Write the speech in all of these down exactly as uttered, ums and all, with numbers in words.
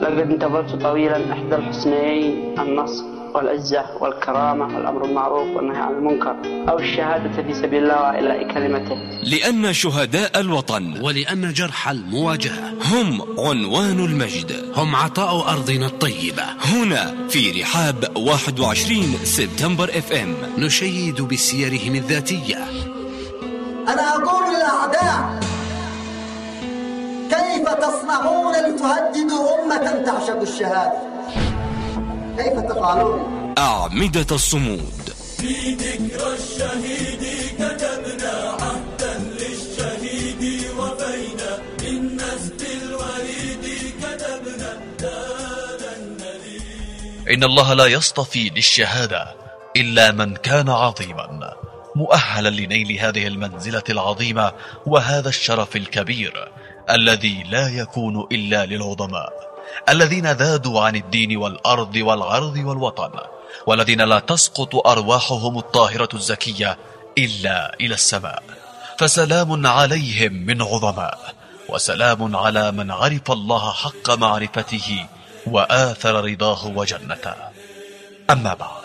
لقد انتظرت طويلا إحدى الحسنيين، النصر والعزة والكرامة والأمر المعروف والنهي عن المنكر، أو الشهادة في سبيل الله وإعلاء كلمته. لأن شهداء الوطن ولأن جرح المواجهة هم عنوان المجد، هم عطاء أرضنا الطيبة. هنا في رحاب واحد وعشرين سبتمبر اف ام نشيد بسيرهم الذاتية. أنا أقول للأعداء: كيف تصنعون لتهددوا أمة تعشق الشهادة؟ كيف تفعلون؟ أعمدة الصمود. في ذكرى الشهيد كتبنا عهدا للشهيد وفينا من نسل الوريد كتبنا دانا النذير. إن الله لا يصطفي للشهادة إلا من كان عظيما مؤهلا لنيل هذه المنزلة العظيمة وهذا الشرف الكبير الذي لا يكون إلا للعظماء الذين ذادوا عن الدين والأرض والعرض والوطن، والذين لا تسقط أرواحهم الطاهرة الزكية إلا إلى السماء. فسلام عليهم من عظماء، وسلام على من عرف الله حق معرفته وآثر رضاه وجنته. أما بعد،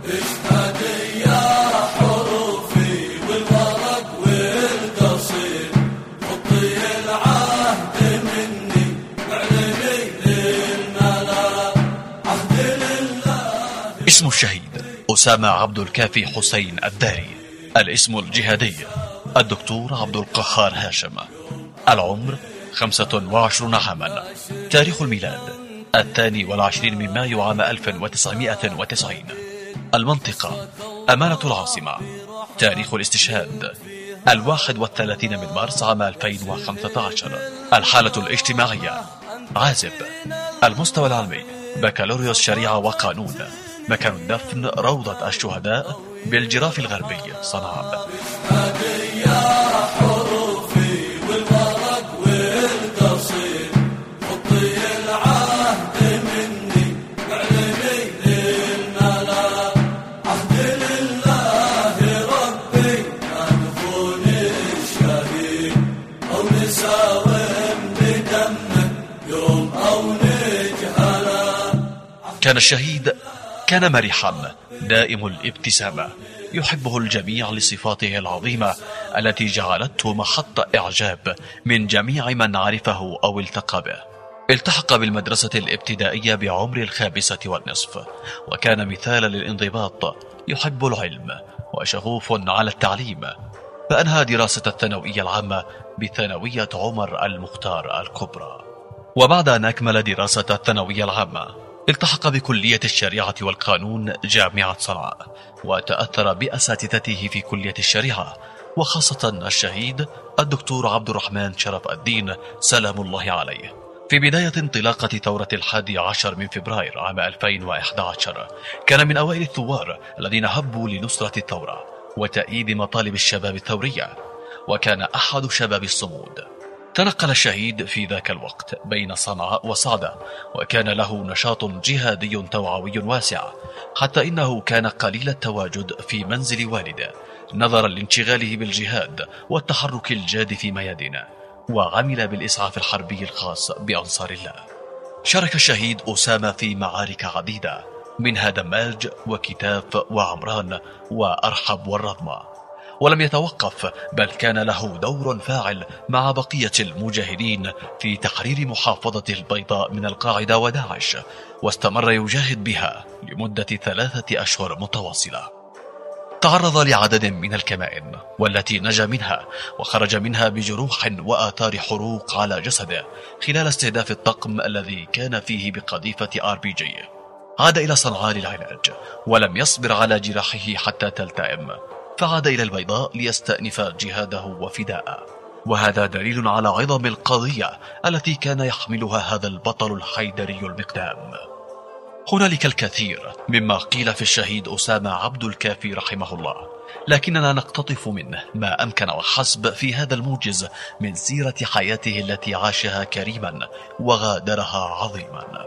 اسم الشهيد أسامة عبد الكافي حسين الداري. الاسم الجهادي الدكتور عبد القهار هاشم. العمر خمسة وعشرون عاما. تاريخ الميلاد الثاني والعشرين من مايو عام ألف وتسعمائة وتسعين. المنطقة أمانة العاصمة. تاريخ الاستشهاد الواحد والثلاثين من مارس عام ألفين وخمسة عشر. الحالة الاجتماعية عازب. المستوى العلمي بكالوريوس شريعة وقانون. مكان الدفن روضة الشهداء بالجراف الغربي صنعاء. كان الشهيد كان مرحا دائم الابتسامة، يحبه الجميع لصفاته العظيمة التي جعلته محط إعجاب من جميع من عرفه أو التقى به. التحق بالمدرسة الابتدائية بعمر الخامسة والنصف، وكان مثالا للانضباط، يحب العلم وشغوف على التعليم. فأنهى دراسة الثانوية العامة بثانوية عمر المختار الكبرى. وبعد أن أكمل دراسة الثانوية العامة التحق بكلية الشريعة والقانون جامعة صنعاء، وتأثر بأساتذته في كلية الشريعة، وخاصة الشهيد الدكتور عبد الرحمن شرف الدين سلام الله عليه. في بداية انطلاقة ثورة الحادي عشر من فبراير عام ألفين وإحدى عشر كان من أوائل الثوار الذين هبوا لنصرة الثورة وتأييد مطالب الشباب الثورية، وكان أحد شباب الصمود. تنقل الشهيد في ذاك الوقت بين صنعاء وصعدة، وكان له نشاط جهادي توعوي واسع، حتى إنه كان قليل التواجد في منزل والده نظرا لانشغاله بالجهاد والتحرك الجاد في ميادينه، وعمل بالإسعاف الحربي الخاص بأنصار الله. شارك الشهيد أسامة في معارك عديدة، منها دماج وكتاف وعمران وأرحب والرضمة، ولم يتوقف، بل كان له دور فاعل مع بقية المجاهدين في تحرير محافظة البيضاء من القاعدة وداعش، واستمر يجاهد بها لمدة ثلاثة أشهر متواصلة. تعرض لعدد من الكمائن والتي نجا منها، وخرج منها بجروح وآثار حروق على جسده خلال استهداف الطقم الذي كان فيه بقذيفة آر بي جي. عاد إلى صنعاء للعلاج، ولم يصبر على جراحه حتى تلتئم، فعاد إلى البيضاء ليستأنف جهاده وفداءه. وهذا دليل على عظم القضية التي كان يحملها هذا البطل الحيدري المقدام. هنالك الكثير مما قيل في الشهيد أسامة عبد الكافي رحمه الله، لكننا نقتطف منه ما أمكن وحسب في هذا الموجز من سيرة حياته التي عاشها كريما وغادرها عظيما.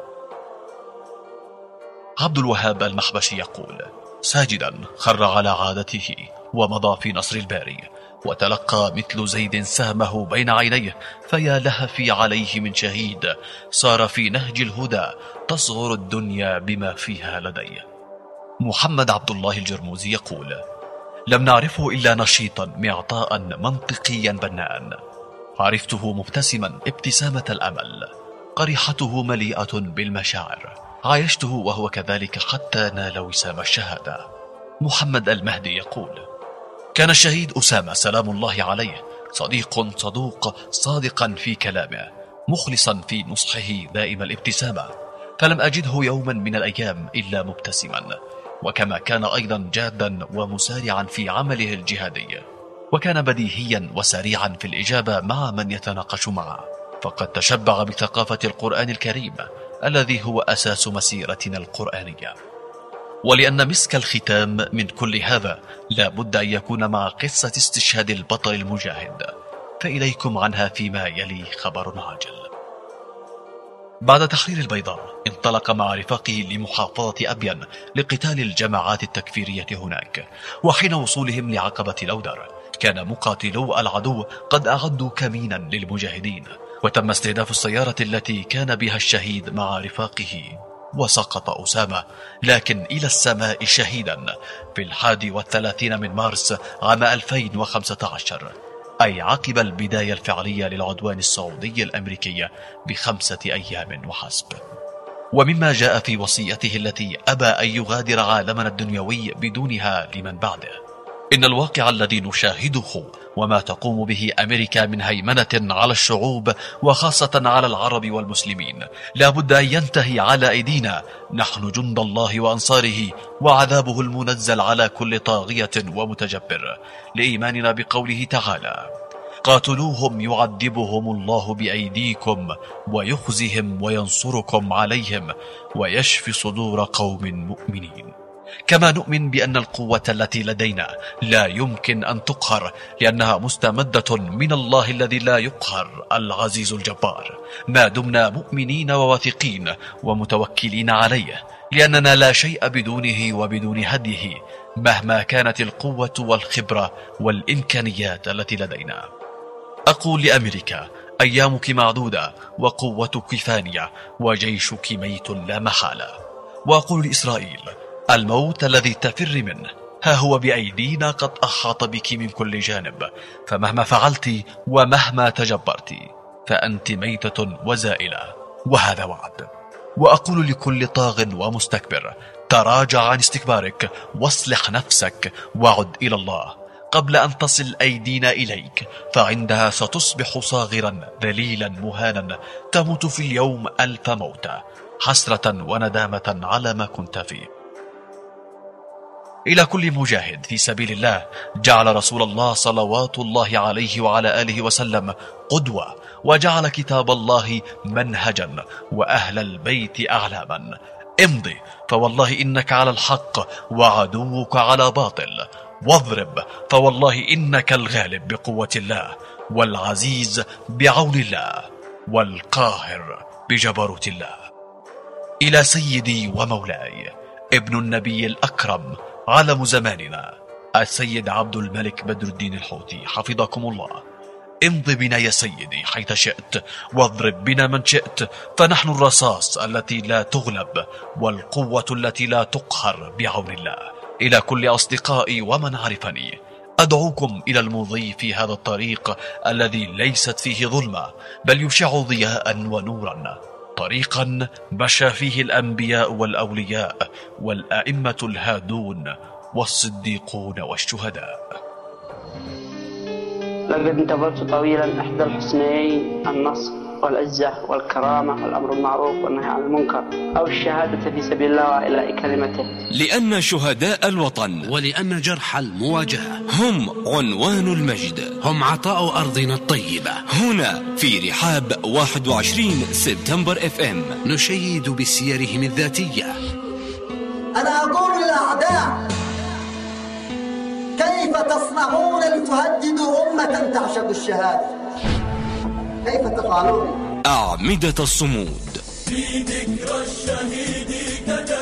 عبد الوهاب المحبشي يقول: ساجدا خر على عادته ومضى في نصر الباري، وتلقى مثل زيد سهمه بين عينيه، فيا لهفي عليه من شهيد صار في نهج الهدى تصغر الدنيا بما فيها لديه. محمد عبد الله الجرموزي يقول: لم نعرفه إلا نشيطا معطاء منطقيا بناء، عرفته مبتسما ابتسامة الأمل، قريحته مليئة بالمشاعر، عايشته وهو كذلك حتى نال وسام الشهادة. محمد المهدي يقول: كان الشهيد أسامة سلام الله عليه صديق صدوق صادقا في كلامه، مخلصا في نصحه دائم الابتسامة، فلم أجده يوما من الأيام إلا مبتسما، وكما كان أيضا جادا ومسارعا في عمله الجهادي، وكان بديهيا وسريعا في الإجابة مع من يتناقش معه، فقد تشبع بثقافة القرآن الكريم الذي هو أساس مسيرتنا القرآنية. ولأن مسك الختام من كل هذا لا بد أن يكون مع قصة استشهاد البطل المجاهد، فإليكم عنها فيما يلي خبر عاجل. بعد تحرير البيضاء انطلق مع رفاقه لمحافظة أبين لقتال الجماعات التكفيرية هناك، وحين وصولهم لعقبة الأودر كان مقاتلو العدو قد أعدوا كمينا للمجاهدين، وتم استهداف السيارة التي كان بها الشهيد مع رفاقه، وسقط أسامة لكن إلى السماء شهيدا في الحادي والثلاثين من مارس عام ألفين وخمسة عشر، أي عقب البداية الفعلية للعدوان السعودي الأمريكي بخمسة أيام وحسب. ومما جاء في وصيته التي أبى أن يغادر عالمنا الدنيوي بدونها لمن بعده: إن الواقع الذي نشاهده وما تقوم به أمريكا من هيمنة على الشعوب وخاصة على العرب والمسلمين لا بد أن ينتهي على أيدينا، نحن جند الله وأنصاره، وعذابه المنزل على كل طاغية ومتجبر، لإيماننا بقوله تعالى: قاتلوهم يعذبهم الله بأيديكم ويخزهم وينصركم عليهم ويشفي صدور قوم مؤمنين. كما نؤمن بأن القوة التي لدينا لا يمكن أن تقهر، لأنها مستمدة من الله الذي لا يقهر العزيز الجبار، ما دمنا مؤمنين وواثقين ومتوكلين عليه، لأننا لا شيء بدونه وبدون هديه مهما كانت القوة والخبرة والإمكانيات التي لدينا. أقول لأمريكا: أيامك معدودة وقوتك فانية وجيشك ميت لا محالة. وأقول لإسرائيل: الموت الذي تفر منه ها هو بأيدينا قد أحاط بك من كل جانب، فمهما فعلت ومهما تجبرت فأنت ميتة وزائلة، وهذا وعد. وأقول لكل طاغ ومستكبر: تراجع عن استكبارك واصلح نفسك وعد إلى الله قبل أن تصل أيدينا إليك، فعندها ستصبح صاغرا ذليلا مهانا، تموت في اليوم ألف موتة حسرة وندامة على ما كنت فيه. إلى كل مجاهد في سبيل الله جعل رسول الله صلوات الله عليه وعلى آله وسلم قدوة، وجعل كتاب الله منهجا وأهل البيت أعلاما. امضي فوالله إنك على الحق وعدوك على باطل، واضرب فوالله إنك الغالب بقوة الله، والعزيز بعون الله، والقاهر بجبروت الله. إلى سيدي ومولاي ابن النبي الأكرم عالم زماننا السيد عبد الملك بدر الدين الحوثي حفظكم الله: امض بنا يا سيدي حيث شئت، واضرب بنا من شئت، فنحن الرصاص التي لا تغلب والقوة التي لا تقهر بعون الله. إلى كل أصدقائي ومن عرفني أدعوكم إلى المضي في هذا الطريق الذي ليست فيه ظلمة بل يشع ضياء ونورا، طريقا مشى فيه الأنبياء والأولياء والأئمة الهادون والصديقون والشهداء. لقد انتظرت طويلا إحدى الحسنيين، النصر والعزة والكرامة والأمر المعروف والنهي عن المنكر، أو الشهادة في سبيل الله وإعلاء كلمته. لأن شهداء الوطن ولأن جرح المواجهة هم عنوان المجد، هم عطاء أرضنا الطيبة. هنا في رحاب واحد وعشرين سبتمبر اف ام نشيد بسيرهم الذاتية. أنا أقول للأعداء: كيف تصنعون لتهددوا أمة تعشق الشهادة؟ كيف تفعلون؟ أعمدة الصمود في ذكرى الشهيد كتب